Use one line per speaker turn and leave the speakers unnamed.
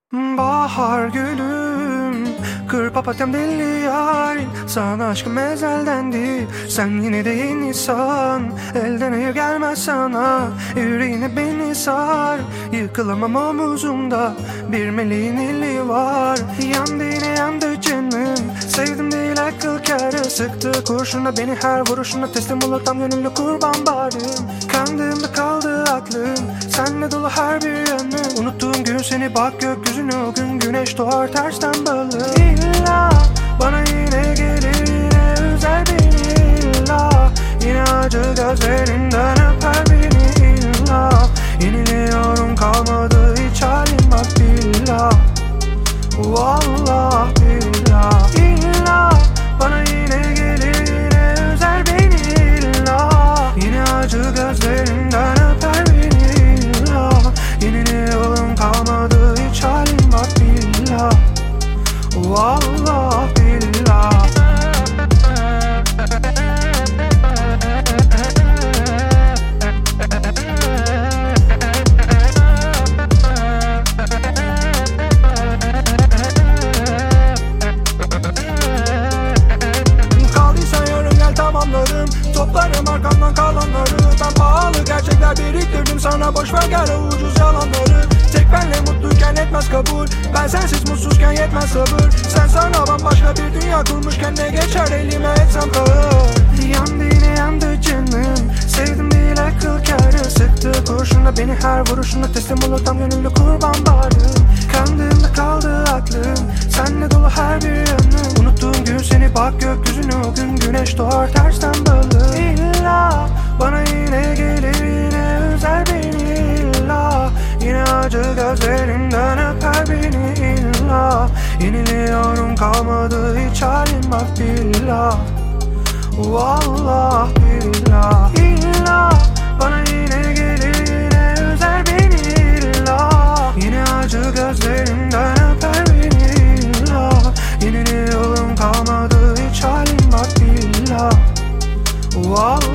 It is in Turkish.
Bahar gülüm, kır papatyam deli yarim. Sana aşkım ezelden değil, sen yine de yenisan. Elden hayır gelmez sana, yüreğine beni sar. Yıkılamam omuzumda, bir meleğin eli var. Yandı yine yandı canım, sevdim değil akıl kârı. Sıktı kurşuna beni her vuruşuna, teslim olur tam gönüllü kurban barım. Kandığımda kaldı aklım, senle dolu her bir yanı. Unuttuğum gün seni, bak gökyüzüne, o gün güneş doğar tersten balı. İlla bana yine gelir, yine üzer beni illa. Yine acı gözlerinden öper beni illa. Yeniliyorum kalmadı hiç halim bak billah. Vallah billah. İlla bana yine gelir, yine üzer beni illa. Yine acı gözlerinden öper beni illa. Yeniliyorum kalmadı hiç halim bak billah. Vallah billah. Kaldıysan yarın gel tamamlarım, toplarım arkamdan kalanları. Ben pahalı gerçekler biriktirdim sana, boşver gel o ucuz yalanları. Tek benle mutluyken etmez kabul, ben sensiz mutsuzken yetmez sabır. Sen sana bambaşka bir dünya kurmuşken ne geçer elime etsem kahır. Yandı yine yandı canım, sevdim değil akıl kârı. Sıktı kurşuna beni her vuruşuna, teslim olur tam gönüllü kurban barım. Kandığımda kaldı aklım, senle dolu her bir yanı. Unuttuğum gün seni, bak gökyüzüne, o gün güneş doğar tersten balı. İlla bana yine gelir, yine üzer beni illa. Yine acı gözlerinden öper beni illa. Yeniliyorum kalmadı hiç halim bak billah. Vallah billah. İlla bana yine gelir, yine üzer beni illa. Yine acı gözlerinden öper beni illa. Yeniliyorum kalmadı hiç halim bak billah. Vallah